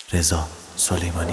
رضا سلیمانی.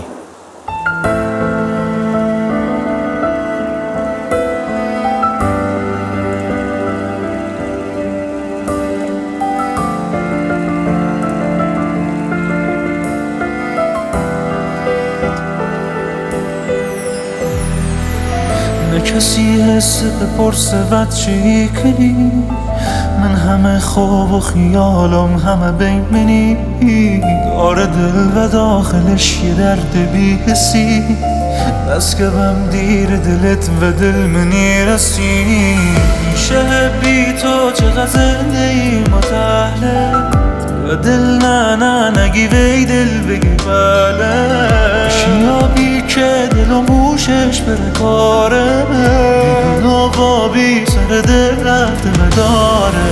نه کسی حس بپرسه و چی کنی، من همه خواب و خیالم همه بین منی. داره دل و داخلش یه درد بی حسی، بس که بم دیر دلت و دل منی رسی. میشه بی تو چقدر زنده ای متحلت و دل نه نگی وی دل بگی بله. شیابی که دل و موشش بره کاره، بیگون آقابی سر دل رفته و داره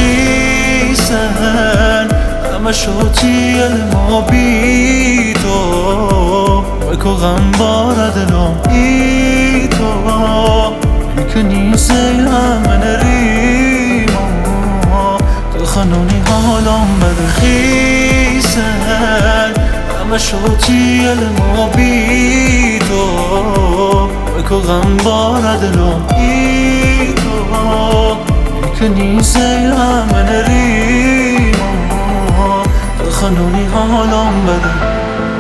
خیسن. همه شوتی ما بی تو بکو غم باره دلم ای تو. که نیسه همه نریما تو خانونی حالم بده خیسن. همه شوتی ما بی تو بکو غم باره دلم ای تو. که نیسه همه نریما تو خانونی حالم بده.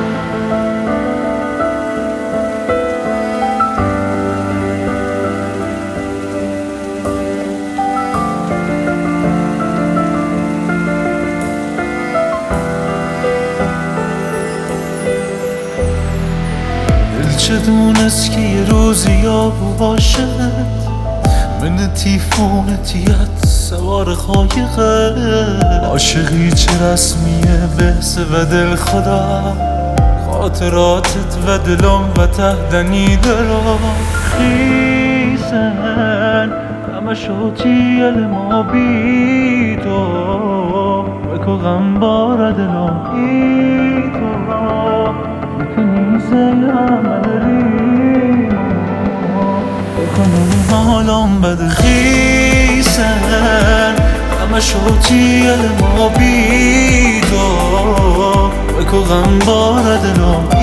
چه دونست که یه روزی یابو باشد من تیفونتیت سوار خایقه. عاشقی چه رسمیه بحث و دل خدا، خاطراتت و دلم و تهدنی دلم خیسن. همه شوتی ما بی تو بکو غم باره دلم ای تو. که نیسه همه خانونی حالم بده خیسن. همه شوتی ما بی تو بکو غم باره دلم